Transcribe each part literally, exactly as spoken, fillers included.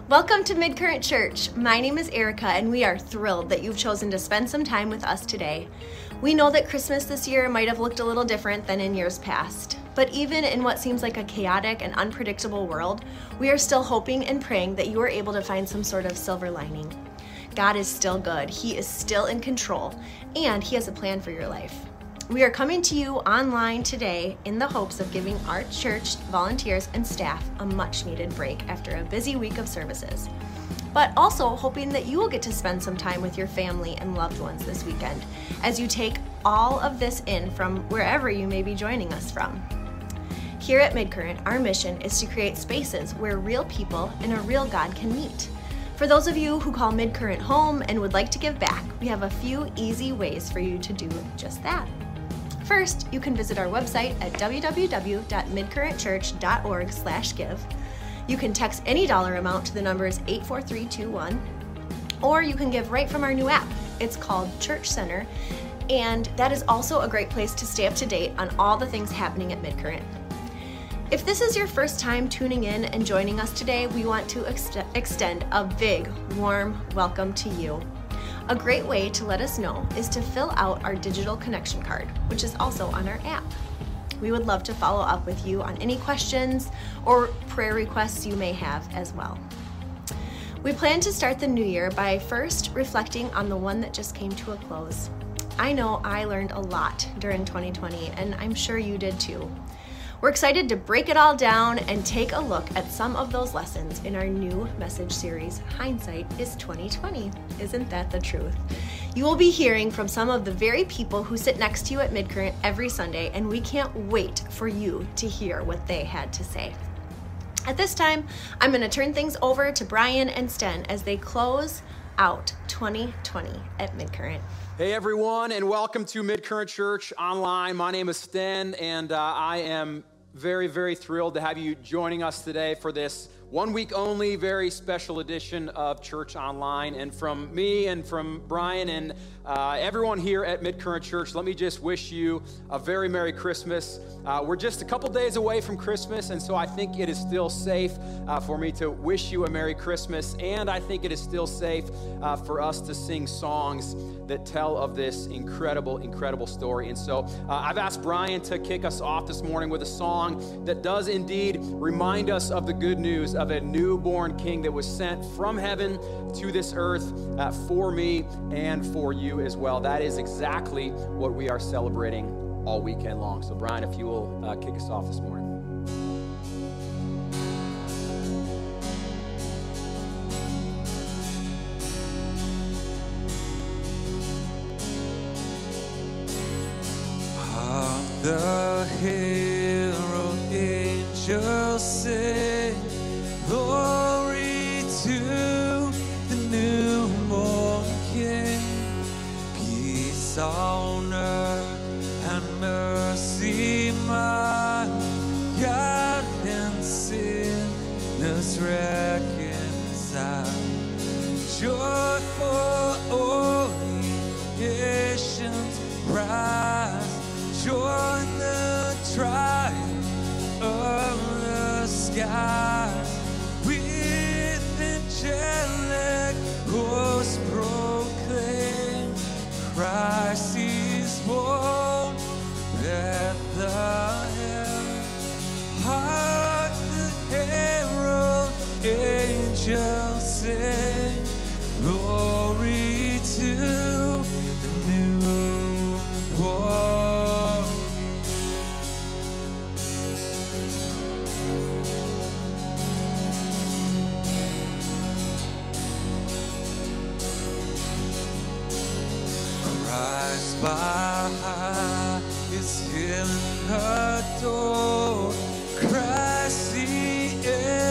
Welcome to Midcurrent Church. My name is Erica, and we are thrilled that you've chosen to spend some time with us today. We know that Christmas this year might have looked a little different than in years past, but even in what seems like a chaotic and unpredictable world, we are still hoping and praying that you are able to find some sort of silver lining. God is still good, He is still in control, and He has a plan for your life. We are coming to you online today in the hopes of giving our church volunteers and staff a much needed break after a busy week of services, but also hoping that you will get to spend some time with your family and loved ones this weekend as you take all of this in from wherever you may be joining us from. Here at Midcurrent, our mission is to create spaces where real people and a real God can meet. For those of you who call Midcurrent home and would like to give back, we have a few easy ways for you to do just that. First, you can visit our website at w w w dot midcurrent church dot org slash give. You can text any dollar amount to the numbers eight four three two one, or you can give right from our new app. It's called Church Center, and that is also a great place to stay up to date on all the things happening at Midcurrent. If this is your first time tuning in and joining us today, we want to ex- extend a big, warm welcome to you. A great way to let us know is to fill out our digital connection card, which is also on our app. We would love to follow up with you on any questions or prayer requests you may have as well. We plan to start the new year by first reflecting on the one that just came to a close. I know I learned a lot during twenty twenty, and I'm sure you did too. We're excited to break it all down and take a look at some of those lessons in our new message series, Hindsight is twenty twenty. Isn't that the truth? You will be hearing from some of the very people who sit next to you at Midcurrent every Sunday, and we can't wait for you to hear what they had to say. At this time, I'm going to turn things over to Brian and Sten as they close out twenty twenty at Midcurrent. Hey everyone, and welcome to Midcurrent Church Online. My name is Sten, and uh, I am very, very thrilled to have you joining us today for this one week only, very special edition of Church Online. And from me and from Brian and uh, everyone here at Midcurrent Church, let me just wish you a very Merry Christmas. Uh, we're just a couple days away from Christmas, and so I think it is still safe uh, for me to wish you a Merry Christmas, and I think it is still safe uh, for us to sing songs that tell of this incredible, incredible story. And so uh, I've asked Brian to kick us off this morning with a song that does indeed remind us of the good news of a newborn king that was sent from heaven to this earth uh, for me and for you as well. That is exactly what we are celebrating all weekend long. So Brian, if you will uh, kick us off this morning. The hero angels sing, glory to the newborn King. Peace on earth and mercy mild, God and sinners reconciled. Joy for all nations rise, join the triumph of the skies. With angelic hosts proclaim, Christ is born, Bethlehem. Hark the herald angels sing, glory to the newborn. By His healing adore, Christ the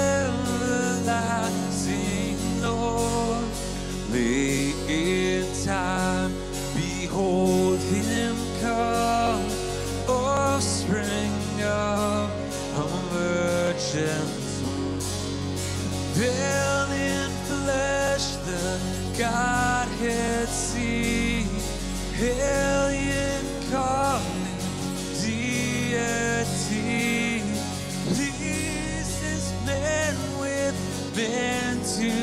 everlasting Lord. Late in time, behold Him come, offspring of a virgin's womb. Veiled in flesh, the Godhead see. Hail ye incarnate deity, pleases men with men to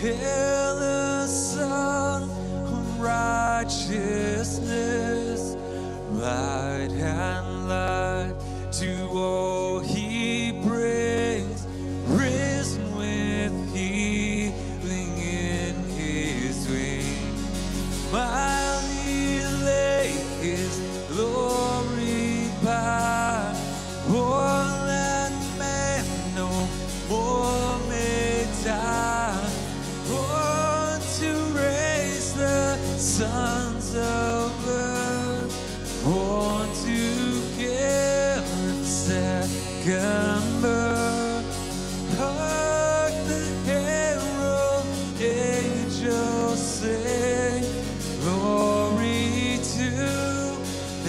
hail the Son of righteousness, light and life to all he brings, risen with healing in his wings. Mildly lay his glory by, all that man no more may die, born to raise the sons of earth, born to give second birth. Hark the herald angels sing, glory to the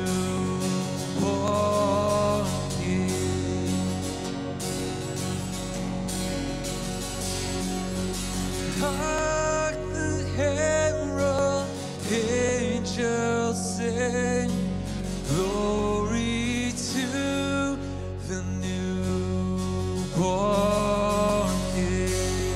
newborn King. Hark the herald angels sing, glory to the newborn King.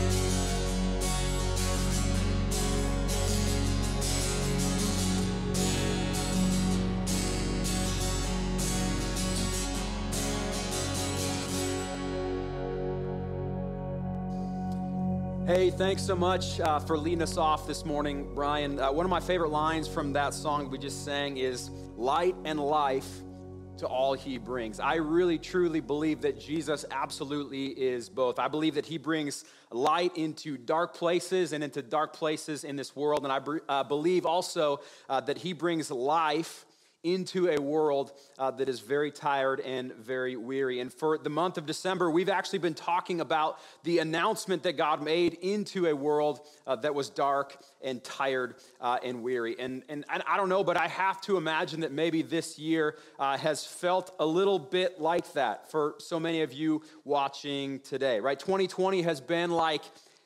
Hey, thanks so much uh, for leading us off this morning, Brian. Uh, one of my favorite lines from that song we just sang is, light and life to all he brings. I really, truly believe that Jesus absolutely is both. I believe that he brings light into dark places and into dark places in this world. And I uh, believe also uh, that he brings life into a world uh, that is very tired and very weary. And for the month of December, we've actually been talking about the announcement that God made into a world uh, that was dark and tired uh, and weary. And, and and I don't know, but I have to imagine that maybe this year uh, has felt a little bit like that for so many of you watching today, right? twenty twenty has been like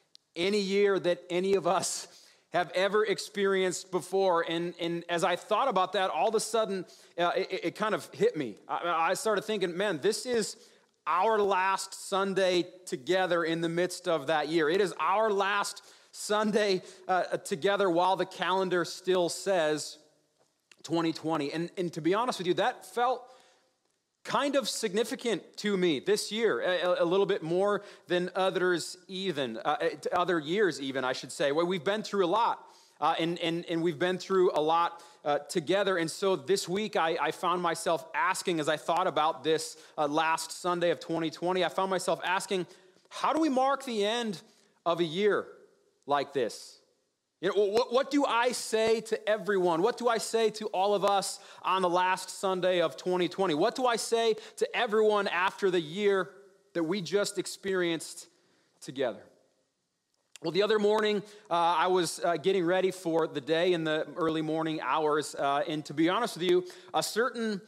any year that any of us have ever experienced before. And, and as I thought about that, all of a sudden, uh, it, it kind of hit me. I, I started thinking, man, this is our last Sunday together in the midst of that year. It is our last Sunday uh, together while the calendar still says twenty twenty. And, and to be honest with you, that felt kind of significant to me this year, a, a little bit more than others even, uh, other years even, I should say. Well, we've been through a lot, uh, and, and, and we've been through a lot uh, together. And so this week I, I found myself asking, as I thought about this uh, last Sunday of twenty twenty, I found myself asking, how do we mark the end of a year like this? You know, what, what do I say to everyone? What do I say to all of us on the last Sunday of twenty twenty? What do I say to everyone after the year that we just experienced together? Well, the other morning, uh, I was uh, getting ready for the day in the early morning hours, uh, and to be honest with you, a certain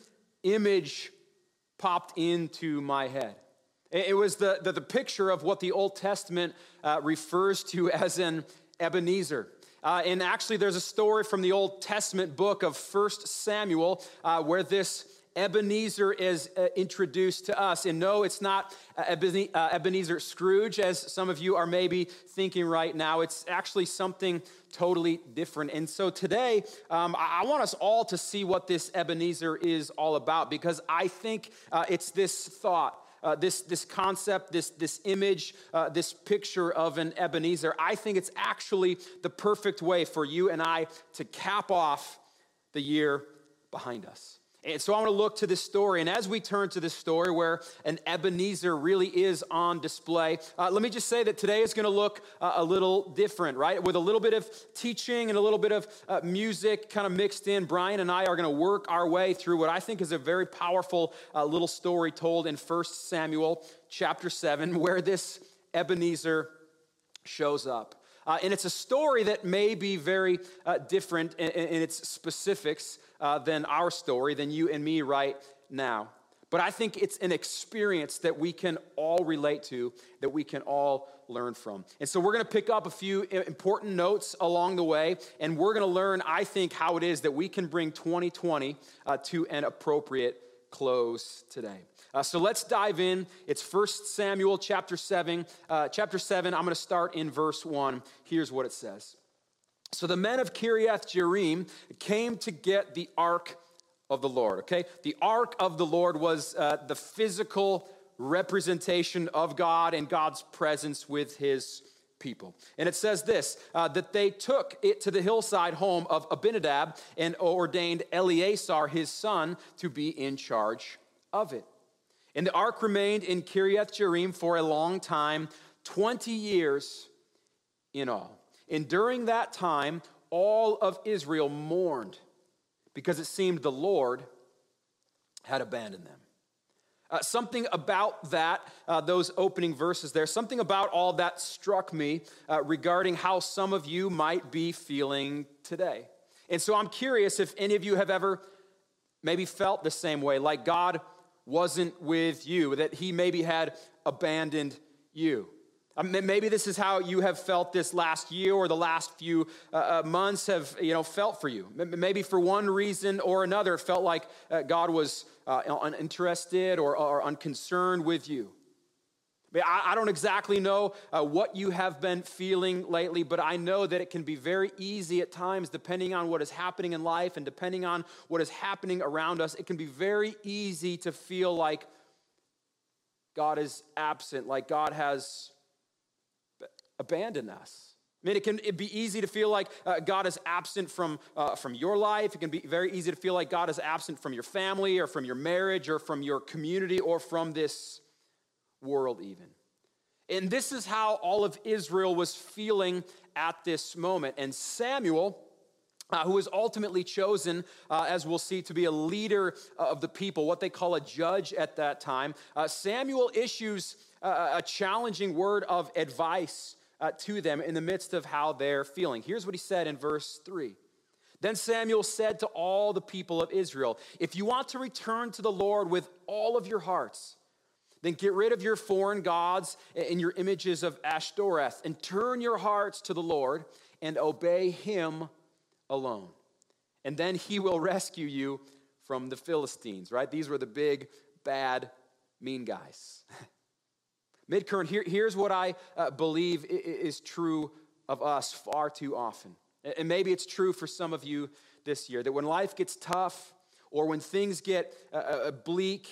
image popped into my head. It was the, the, the picture of what the Old Testament uh, refers to as an Ebenezer. Uh, and actually, there's a story from the Old Testament book of First Samuel uh, where this Ebenezer is uh, introduced to us. And no, it's not uh, Ebenezer Scrooge, as some of you are maybe thinking right now. It's actually something totally different. And so today, um, I want us all to see what this Ebenezer is all about, because I think uh, it's this thought. Uh, this this concept, this this image, uh, this picture of an Ebenezer, I think it's actually the perfect way for you and I to cap off the year behind us. And so I want to look to this story, and as we turn to this story where an Ebenezer really is on display, uh, let me just say that today is going to look uh, a little different, right? With a little bit of teaching and a little bit of uh, music kind of mixed in, Brian and I are going to work our way through what I think is a very powerful uh, little story told in First Samuel chapter seven, where this Ebenezer shows up. Uh, and it's a story that may be very uh, different in, in its specifics uh, than our story, than you and me right now. But I think it's an experience that we can all relate to, that we can all learn from. And so we're going to pick up a few important notes along the way, and we're going to learn, I think, how it is that we can bring twenty twenty uh, to an appropriate close today. Uh, so let's dive in. It's First Samuel chapter seven. Uh, chapter seven, I'm going to start in verse one. Here's what it says. So the men of Kiriath Jearim came to get the ark of the Lord, okay? The ark of the Lord was uh, the physical representation of God and God's presence with his people. And it says this, uh, that they took it to the hillside home of Abinadab and ordained Eleazar, his son, to be in charge of it. And the ark remained in Kiriath Jearim for a long time, twenty years in all. And during that time, all of Israel mourned because it seemed the Lord had abandoned them. Uh, something about that, uh, those opening verses there, something about all that struck me uh, regarding how some of you might be feeling today. And so I'm curious if any of you have ever maybe felt the same way, like God wasn't with you, that he maybe had abandoned you. I mean, maybe this is how you have felt this last year or the last few uh, months have, you know, felt for you. Maybe for one reason or another, it felt like uh, God was uh, uninterested or, or unconcerned with you. I, I don't exactly know uh, what you have been feeling lately, but I know that it can be very easy at times, depending on what is happening in life and depending on what is happening around us, it can be very easy to feel like God is absent, like God has abandon us. I mean, it can it'd be easy to feel like uh, God is absent from, uh, from your life. It can be very easy to feel like God is absent from your family or from your marriage or from your community or from this world even. And this is how all of Israel was feeling at this moment. And Samuel, uh, who was ultimately chosen, uh, as we'll see, to be a leader of the people, what they call a judge at that time, uh, Samuel issues uh, a challenging word of advice Uh, to them in the midst of how they're feeling. Here's what he said in verse three. Then Samuel said to all the people of Israel, if you want to return to the Lord with all of your hearts, then get rid of your foreign gods and your images of Ashtoreth and turn your hearts to the Lord and obey him alone. And then he will rescue you from the Philistines, right? These were the big, bad, mean guys. Midcurrent, here, here's what I uh, believe is true of us far too often. And maybe it's true for some of you this year, that when life gets tough or when things get uh, bleak,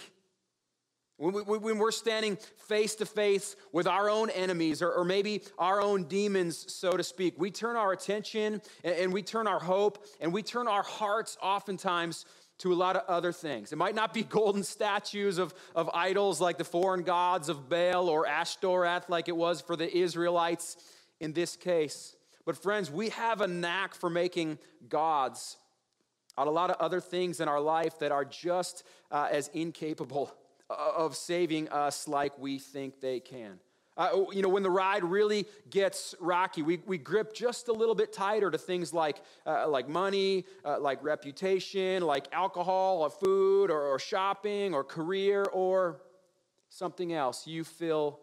when, we, when we're standing face to face with our own enemies or, or maybe our own demons, so to speak, we turn our attention and, and we turn our hope and we turn our hearts oftentimes to a lot of other things. It might not be golden statues of, of idols like the foreign gods of Baal or Ashtoreth like it was for the Israelites in this case. But friends, we have a knack for making gods out of a lot of other things in our life that are just uh, as incapable of saving us like we think they can. Uh, you know, when the ride really gets rocky, we, we grip just a little bit tighter to things like uh, like money, uh, like reputation, like alcohol or food or, or shopping or career or something else. You fill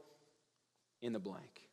in the blank.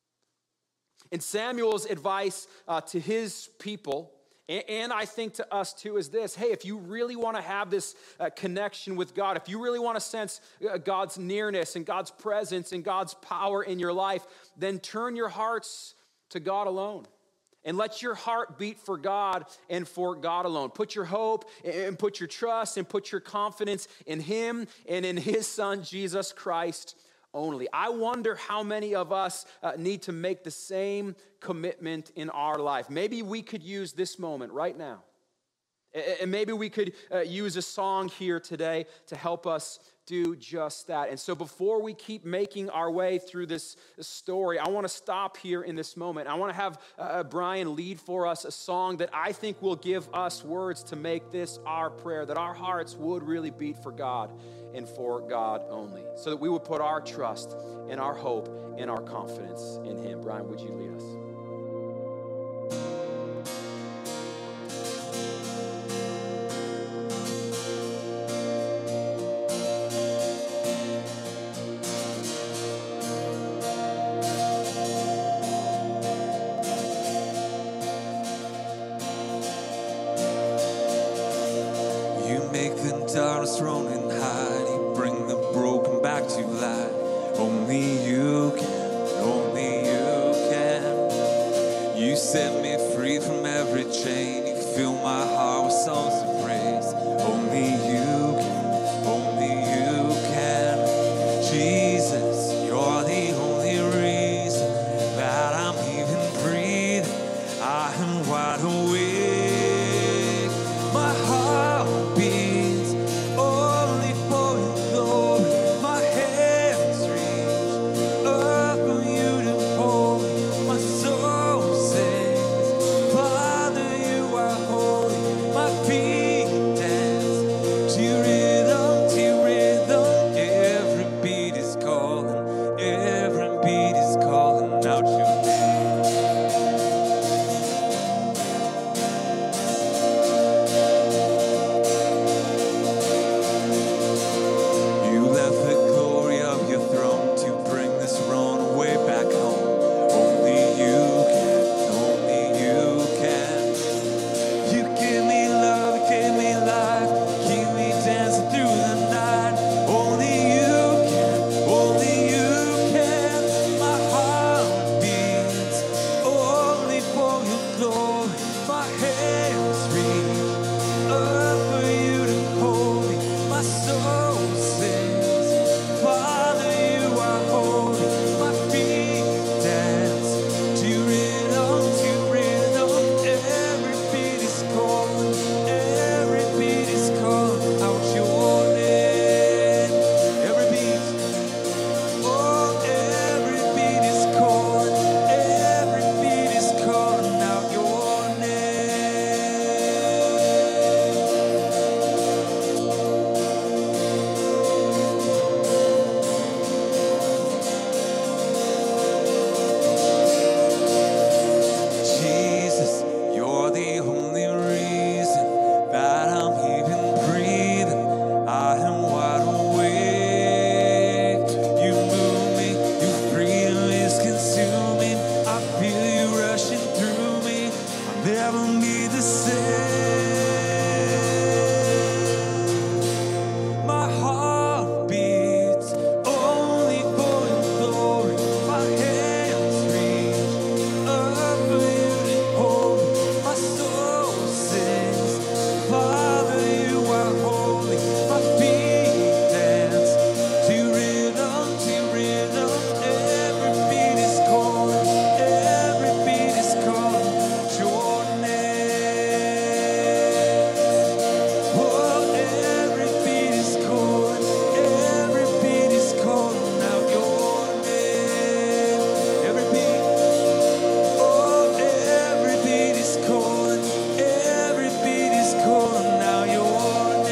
And Samuel's advice uh, to his people, and, and I think to us too, is this. Hey, if you really want to have this uh, connection with God, if you really want to sense uh, God's nearness and God's presence and God's power in your life, then turn your hearts to God alone. And let your heart beat for God and for God alone. Put your hope and put your trust and put your confidence in him and in his son, Jesus Christ only. I wonder how many of us uh, need to make the same commitment in our life. Maybe we could use this moment right now. And maybe we could uh, use a song here today to help us do just that. And so before we keep making our way through this story, I want to stop here in this moment. I want to have uh, Brian lead for us a song that I think will give us words to make this our prayer, that our hearts would really beat for God and for God only, so that we would put our trust and our hope and our confidence in him. Brian, would you lead us? Darkness thrown in You set me free from every chain. You fill my heart with songs of praise. Only you can, only you can. Jesus, you're the only reason that I'm even breathing. I am wide awake. My heart beats only for your glory. My hands reach up for you to hold me. My soul sings, Father, you are holy. My feet dance to rhythm, to rhythm. Every beat is calling, every beat is calling out your name. You left the glory of your throne to bring this runaway back home. Only you can, only you can. You give me love, you give me life, keep me dancing through the night. Only you can, only you can. My heart beats only for your glory. My hands reach up for you to hold me. My soul sings, Father, you are holy. My feet dance to rhythm, to rhythm. Every beat is calling, every beat is calling out your name. Every beat, oh, every beat is calling, every beat is calling out your name. Jesus, you're the only reason that I'm even breathing. I am wide awake. You move me, your freedom is consuming. I feel you rushing through me. I'll never be the same. My heart beats only for your glory. My hands reach up for you to hold me. My soul sings, Father, you are holy. My feet dance to rhythm, to rhythm. Every beat is calling, every beat is calling your name. Oh, every beat is calling, every beat is calling out your name. Every beat, oh, every beat is calling, every beat is calling out your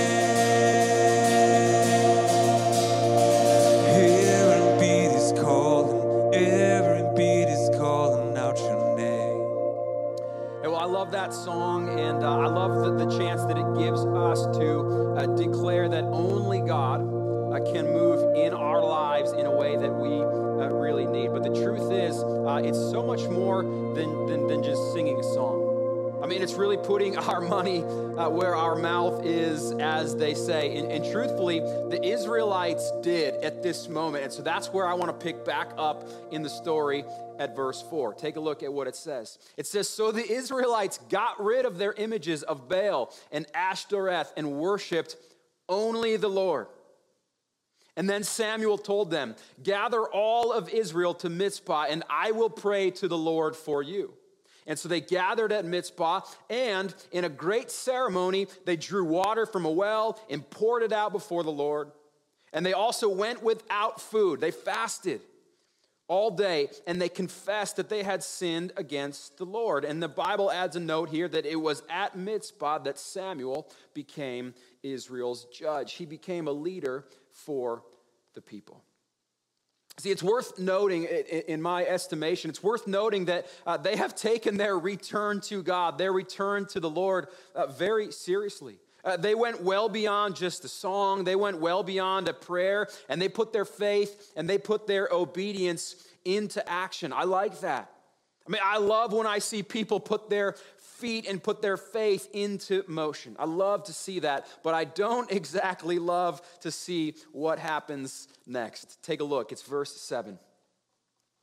name. Every beat is calling, every beat is calling out your name. Hey, well, I love that song, and uh, I love the, the chance that it gives us to uh, declare that only God uh, can move in our lives in a way that we uh, really need. But the truth is, uh, it's so much more than, than, than just singing a song. I mean, it's really putting our money uh, where our mouth is, as they say. And, and truthfully, the Israelites did at this moment. And so that's where I want to pick back up in the story at verse four. Take a look at what it says. It says, so the Israelites got rid of their images of Baal and Ashtoreth and worshiped only the Lord. And then Samuel told them, gather all of Israel to Mizpah, and I will pray to the Lord for you. And so they gathered at Mizpah, and in a great ceremony, they drew water from a well and poured it out before the Lord. And they also went without food. They fasted all day, and they confessed that they had sinned against the Lord. And the Bible adds a note here that it was at Mizpah that Samuel became Israel's judge. He became a leader for the people. See, it's worth noting, in my estimation, it's worth noting that uh, they have taken their return to God, their return to the Lord, uh, very seriously. Uh, they went well beyond just a song. They went well beyond a prayer, and they put their faith and they put their obedience into action. I like that. I mean, I love when I see people put their feet and put their faith into motion. I love to see that, but I don't exactly love to see what happens next. Take a look. It's verse seven.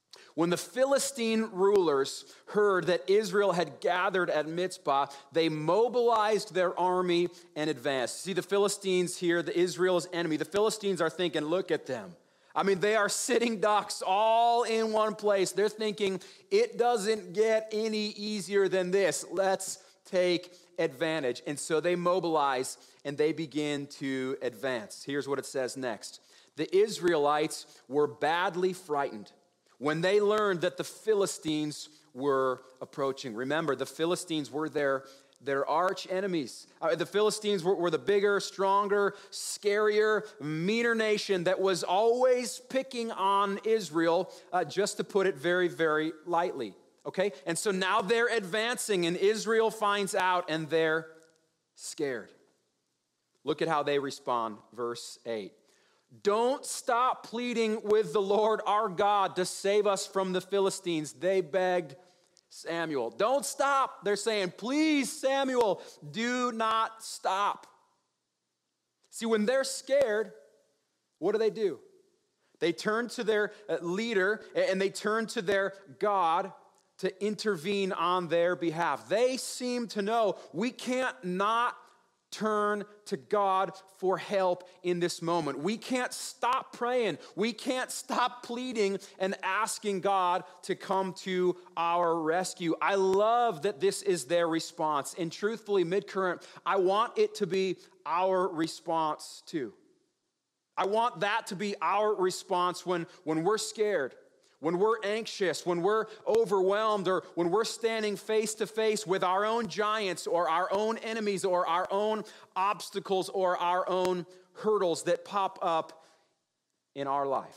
When the Philistine rulers heard that Israel had gathered at Mizpah, they mobilized their army and advanced. See, the Philistines here, the Israel's enemy, the Philistines are thinking, look at them. I mean, they are sitting ducks all in one place. They're thinking, it doesn't get any easier than this. Let's take advantage. And so they mobilize and they begin to advance. Here's what it says next. The Israelites were badly frightened when they learned that the Philistines were approaching. Remember, the Philistines were their, their arch enemies. Uh, the Philistines were, were the bigger, stronger, scarier, meaner nation that was always picking on Israel, uh, just to put it very, very lightly. Okay? And so now they're advancing, and Israel finds out, and they're scared. Look at how they respond, verse eight. Don't stop pleading with the Lord our God to save us from the Philistines, they begged Samuel. Don't stop. They're saying, please, Samuel, do not stop. See, when they're scared, what do they do? They turn to their leader and they turn to their God to intervene on their behalf. They seem to know we can't not turn to God for help in this moment. We can't stop praying. We can't stop pleading and asking God to come to our rescue. I love that this is their response. And truthfully, Midcurrent, I want it to be our response too. I want that to be our response when, when we're scared, when we're anxious, when we're overwhelmed, or when we're standing face to face with our own giants or our own enemies or our own obstacles or our own hurdles that pop up in our life.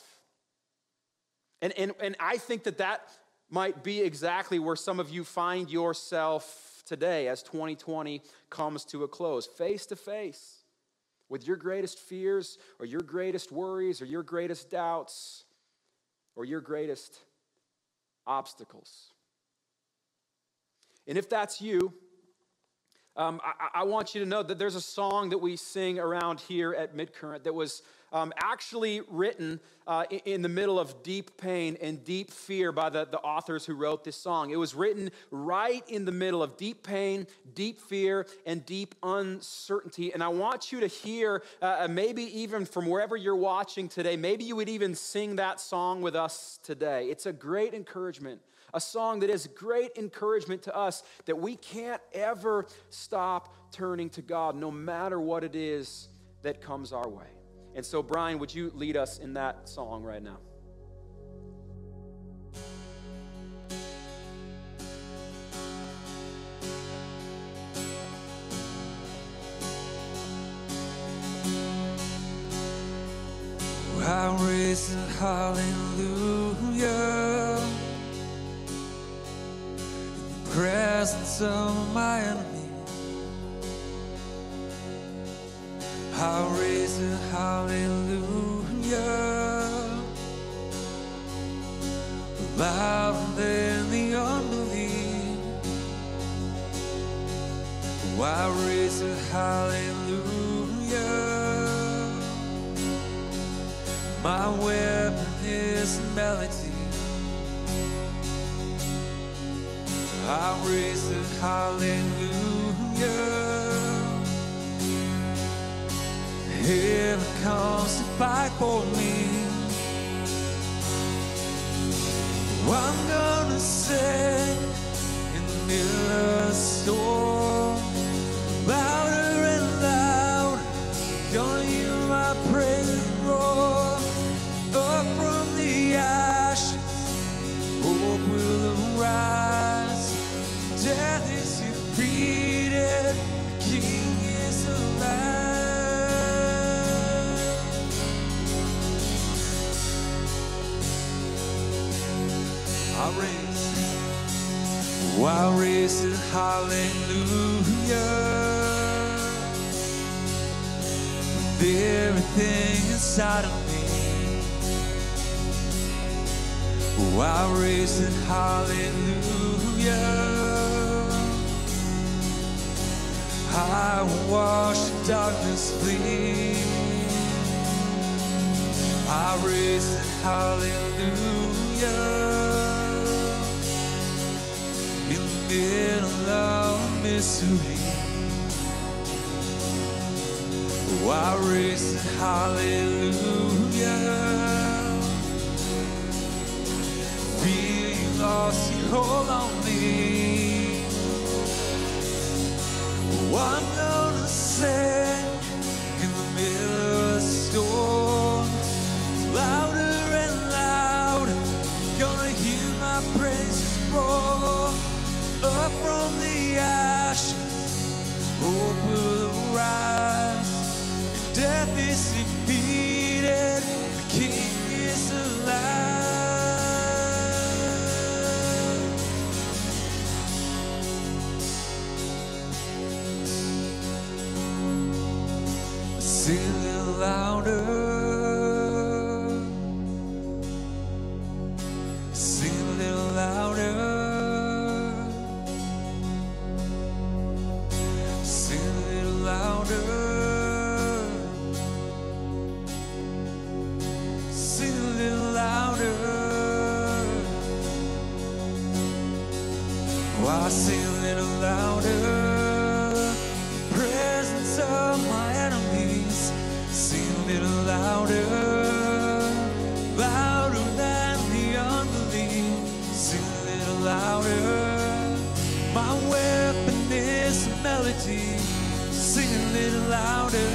And, and, and I think that that might be exactly where some of you find yourself today as twenty twenty comes to a close, face to face with your greatest fears or your greatest worries or your greatest doubts or your greatest obstacles. And if that's you, um, I, I want you to know that there's a song that we sing around here at Midcurrent that was um, actually written uh, in, in the middle of deep pain and deep fear by the, the authors who wrote this song. It was written right in the middle of deep pain, deep fear, and deep uncertainty. And I want you to hear, uh, maybe even from wherever you're watching today, maybe you would even sing that song with us today. It's a great encouragement. A song that is great encouragement to us that we can't ever stop turning to God, no matter what it is that comes our way. And so, Brian, would you lead us in that song right now? I raise a hallelujah in the presence of my enemy. I raise a hallelujah louder than the unbelief. Oh, I raise a hallelujah. My weapon is melody. I raise a hallelujah. Heaven comes to fight for me. I'm gonna sing in the middle of the storm, louder and louder. Gonna hear my praise roar. Up from the ashes, hope will arise. Death is defeated, the King is alive. I raise, oh, I raise a hallelujah with everything inside of me. Oh, I raise a hallelujah. I will wash the darkness flee. I raise a hallelujah. middle of misery. Oh, I raise a hallelujah. Feel you lost your hold on me. Oh, I'm gonna sing in the middle of the storm, louder and louder. Gonna hear my praises roar up from the ashes. Hope will rise. Death is defeated. The King is alive. Sing a little louder. Sing a little louder. Sing a little louder. Sing a little louder. Oh, I sing a little louder. Presence of my enemies. Sing a little louder. Louder than the unbelief. Sing a little louder. My weapon is a melody. Sing a little louder.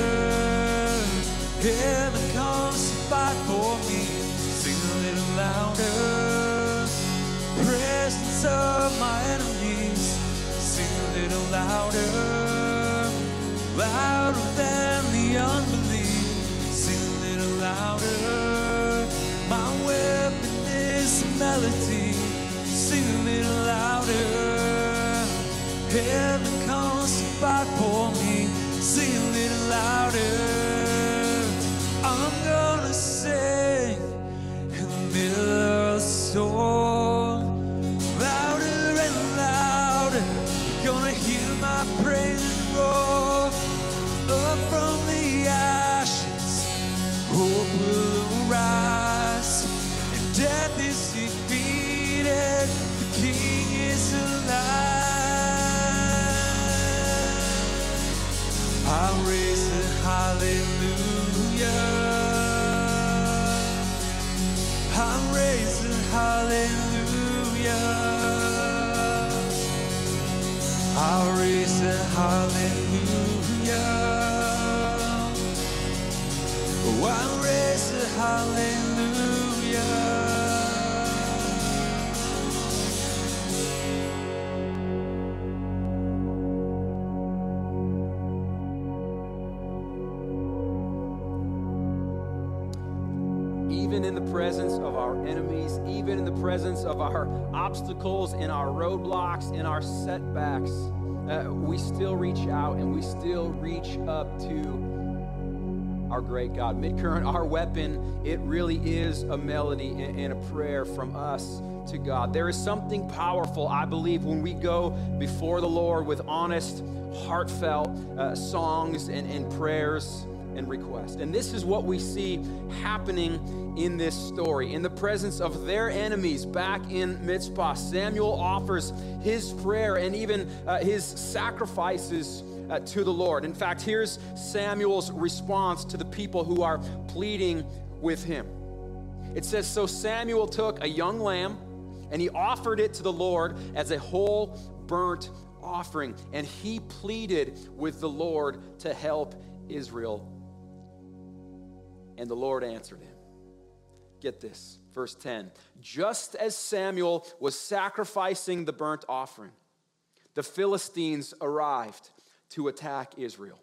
Heaven comes to fight for me. Sing a little louder. Presence of my enemies. Sing a little louder. Louder than the unbelief. Sing a little louder. My weapon is a melody. Sing a little louder. Heaven comes to fight for me. Sing a little louder. I'm gonna sing in the middle of the storm, louder and louder. Gonna hear my praise roar up from the ashes. Hope will arise, and death is defeated. The King is alive. I raise a hallelujah. I raise a hallelujah. I raise a hallelujah. Oh, I raise a hallelujah. Even in the presence of our enemies, even in the presence of our obstacles, in our roadblocks, in our setbacks, uh, we still reach out and we still reach up to our great God. Midcurrent, our weapon, it really is a melody and, and a prayer from us to God. There is something powerful, I believe, when we go before the Lord with honest, heartfelt uh, songs and, and prayers and request. And this is what we see happening in this story. In the presence of their enemies back in Mizpah, Samuel offers his prayer and even uh, his sacrifices uh, to the Lord. In fact, here's Samuel's response to the people who are pleading with him. It says, "So Samuel took a young lamb and he offered it to the Lord as a whole burnt offering, and he pleaded with the Lord to help Israel. And the Lord answered him." Get this, verse ten. "Just as Samuel was sacrificing the burnt offering, the Philistines arrived to attack Israel.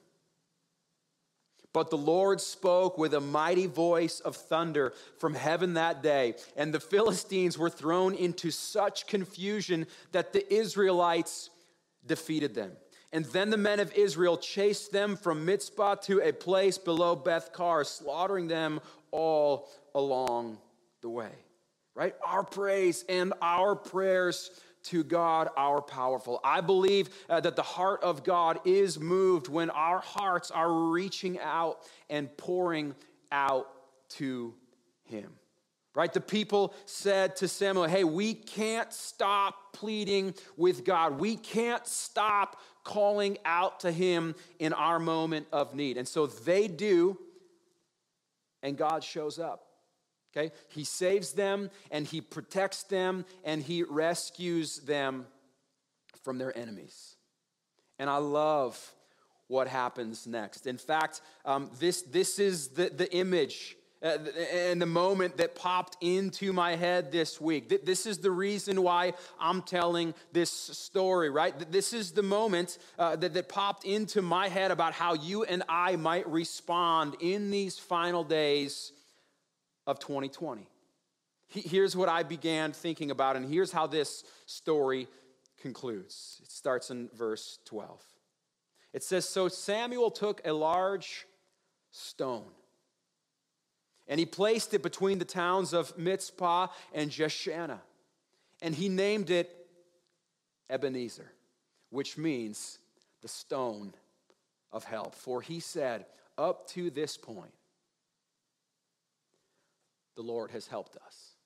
But the Lord spoke with a mighty voice of thunder from heaven that day, and the Philistines were thrown into such confusion that the Israelites defeated them. And then the men of Israel chased them from Mizpah to a place below Beth-kar, slaughtering them all along the way." Right? Our praise and our prayers to God are powerful. I believe uh, that the heart of God is moved when our hearts are reaching out and pouring out to Him. right? The people said to Samuel, hey, we can't stop pleading with God. We can't stop calling out to him in our moment of need. And so they do, and God shows up, okay? He saves them, and he protects them, and he rescues them from their enemies. And I love what happens next. In fact, um, this, this is the, the image Uh, and the moment that popped into my head this week. This is the reason why I'm telling this story, right? This is the moment uh, that, that popped into my head about how you and I might respond in these final days of twenty twenty. Here's what I began thinking about, and here's how this story concludes. It starts in verse twelve. It says, so Samuel took a large stone, and he placed it between the towns of Mizpah and Jeshanah. And he named it Ebenezer, which means the stone of help. For he said, up to this point, the Lord has helped us.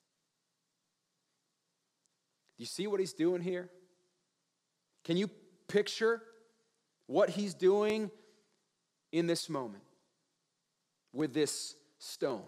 Do you see what he's doing here? Can you picture what he's doing in this moment with this stone?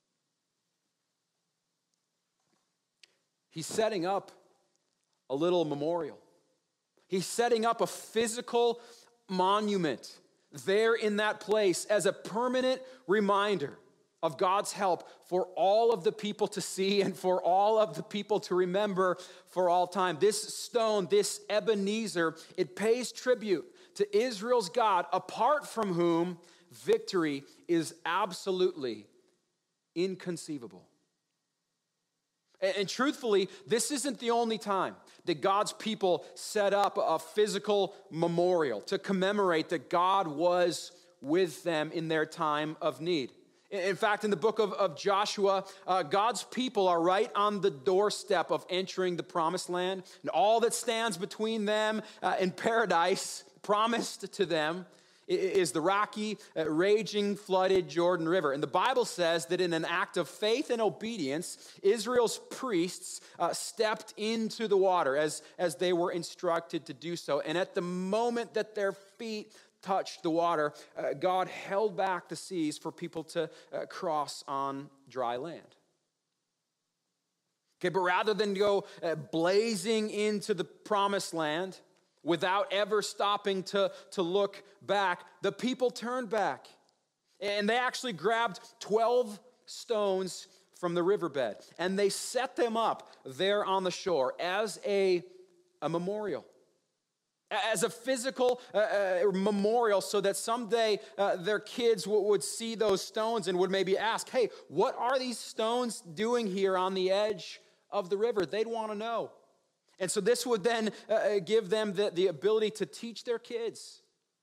He's setting up a little memorial. He's setting up a physical monument there in that place as a permanent reminder of God's help for all of the people to see and for all of the people to remember for all time. This stone, this Ebenezer, it pays tribute to Israel's God, apart from whom victory is absolutely inconceivable. And, and truthfully, this isn't the only time that God's people set up a physical memorial to commemorate that God was with them in their time of need. In fact, in the book of, of Joshua, uh, God's people are right on the doorstep of entering the promised land. And all that stands between them uh, and paradise promised to them is the rocky, uh, raging, flooded Jordan River. And the Bible says that in an act of faith and obedience, Israel's priests uh, stepped into the water as, as they were instructed to do so. And at the moment that their feet touched the water, uh, God held back the seas for people to uh, cross on dry land. Okay, but rather than go uh, blazing into the promised land without ever stopping to, to look back, the people turned back. And they actually grabbed twelve stones from the riverbed, and they set them up there on the shore as a, a memorial. As a physical uh, uh, memorial, so that someday uh, their kids w- would see those stones and would maybe ask, hey, what are these stones doing here on the edge of the river? They'd want to know. And so this would then uh, give them the, the ability to teach their kids,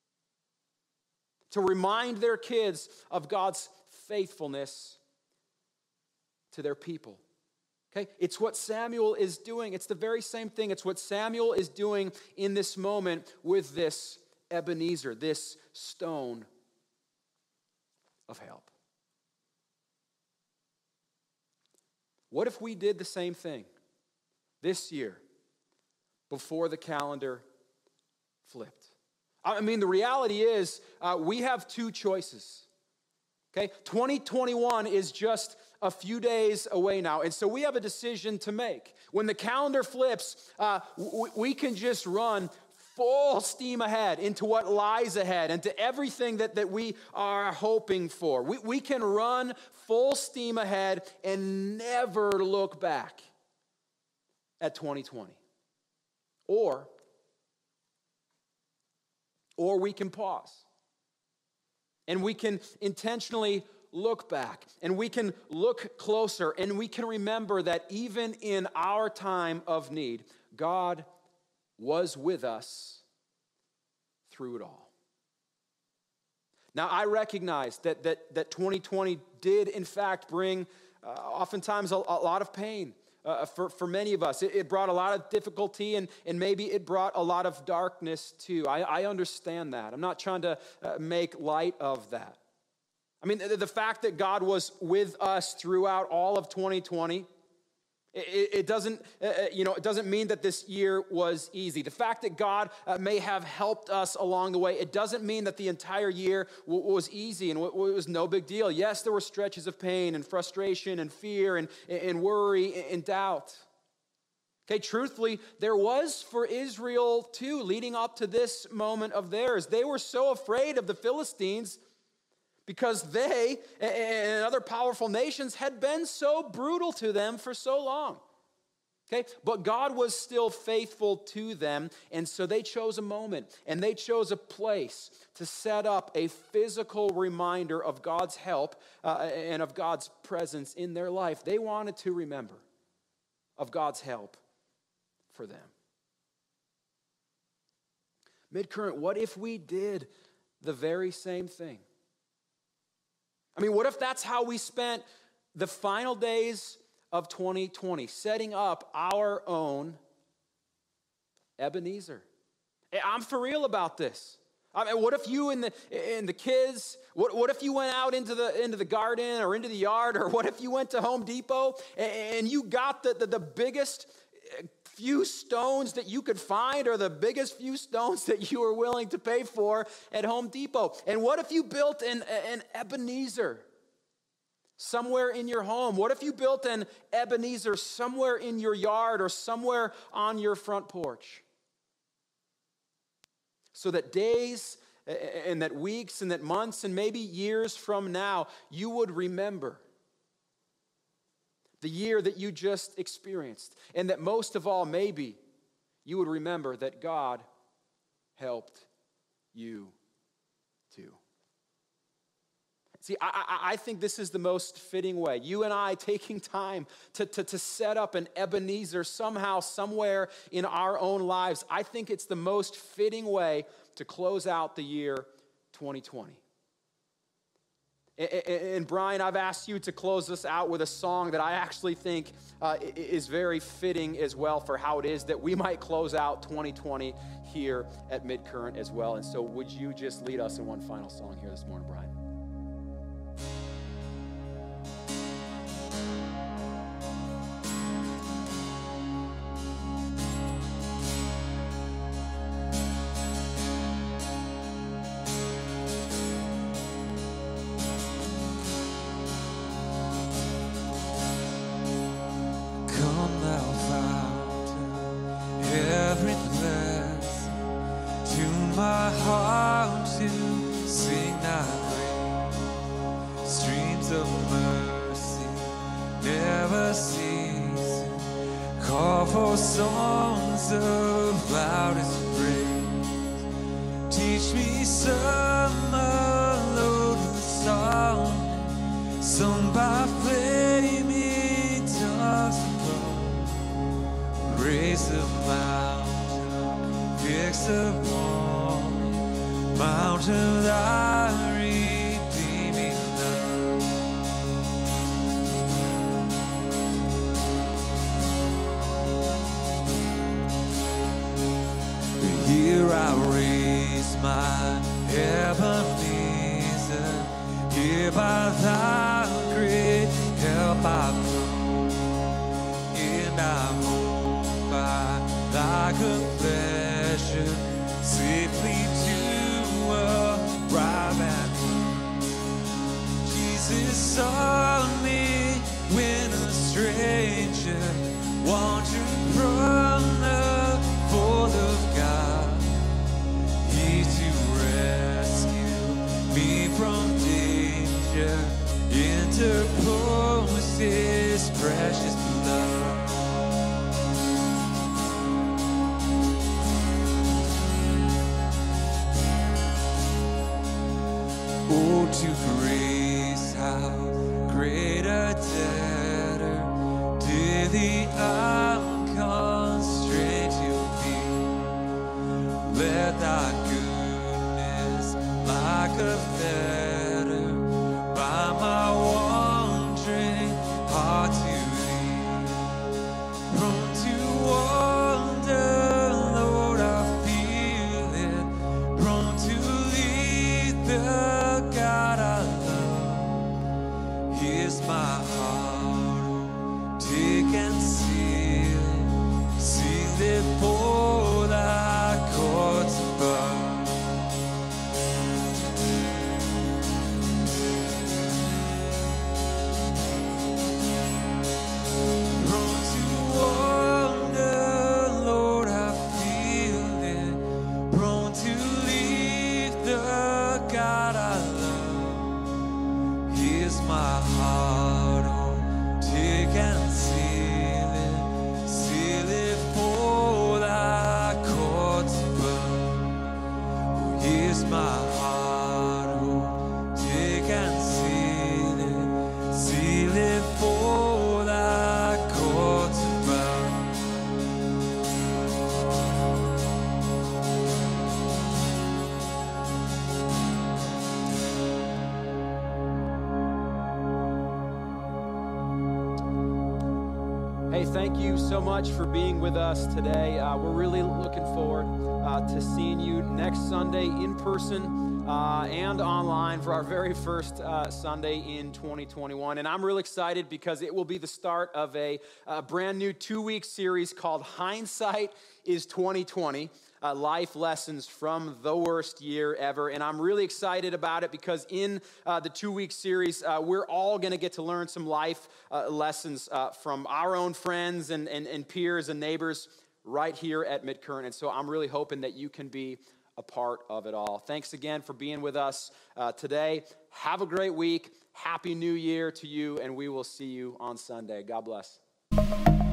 to remind their kids of God's faithfulness to their people. Okay, it's what Samuel is doing. It's the very same thing. It's what Samuel is doing in this moment with this Ebenezer, this stone of help. What if we did the same thing this year before the calendar flipped? I mean, the reality is uh, we have two choices. Okay, twenty twenty-one is just a few days away now, and so we have a decision to make. When the calendar flips, uh, w- we can just run full steam ahead into what lies ahead and to everything that, that we are hoping for. We, we can run full steam ahead and never look back at twenty twenty. Or, or we can pause. And we can intentionally look back, and we can look closer, and we can remember that even in our time of need, God was with us through it all. Now, I recognize that that, that twenty twenty did, in fact, bring uh, oftentimes a, a lot of pain. Uh, for, for many of us. It, it brought a lot of difficulty, and, and maybe it brought a lot of darkness too. I, I understand that. I'm not trying to uh, make light of that. I mean, the, the fact that God was with us throughout all of twenty twenty, it, it doesn't, uh, you know, it doesn't mean that this year was easy. The fact that God uh, may have helped us along the way, it doesn't mean that the entire year w- was easy and w- was no big deal. Yes, there were stretches of pain and frustration and fear and, and worry and doubt. Okay, truthfully, there was for Israel too, leading up to this moment of theirs. They were so afraid of the Philistines because they and other powerful nations had been so brutal to them for so long. Okay, but God was still faithful to them, and so they chose a moment and they chose a place to set up a physical reminder of God's help uh, and of God's presence in their life. They wanted to remember of God's help for them. Midcurrent, what if we did the very same thing? I mean, what if that's how we spent the final days of twenty twenty, setting up our own Ebenezer? I'm for real about this. I mean, what if you and the and the kids, what, what if you went out into the into the garden or into the yard, or what if you went to Home Depot and, and you got the, the, the biggest few stones that you could find, or the biggest few stones that you were willing to pay for at Home Depot? And what if you built an, an Ebenezer somewhere in your home? What if you built an Ebenezer somewhere in your yard or somewhere on your front porch? So that days and that weeks and that months and maybe years from now, you would remember the year that you just experienced. And that most of all, maybe you would remember that God helped you too. See, I, I, I think this is the most fitting way. You and I taking time to, to, to set up an Ebenezer somehow, somewhere in our own lives. I think it's the most fitting way to close out the year twenty twenty. And Brian, I've asked you to close this out with a song that I actually think uh, is very fitting as well for how it is that we might close out twenty twenty here at Midcurrent as well. And so would you just lead us in one final song here this morning, Brian? Here I raise my Ebenezer, here by thy great help I come, and I hope by thy good pleasure safely to arrive at home. Jesus saw me when a stranger wandering from the fold of God. Me from danger, interpose His precious blood. Oh, to grace, how great a debtor did the unconstrained to be. Let thy like a fetter by my wandering heart to thee. Prone to wander, Lord, I feel it. Prone to lead the God I love. Hey, thank you so much for being with us today. Uh, we're really looking forward uh, to seeing you next Sunday in person uh, and online for our very first uh, Sunday in twenty twenty-one. And I'm really excited because it will be the start of a, a brand new two-week series called Hindsight is twenty twenty. Uh, life lessons from the worst year ever. And I'm really excited about it because in uh, the two-week series, uh, we're all going to get to learn some life uh, lessons uh, from our own friends and, and, and peers and neighbors right here at Midcurrent. And so I'm really hoping that you can be a part of it all. Thanks again for being with us uh, today. Have a great week. Happy New Year to you, and we will see you on Sunday. God bless.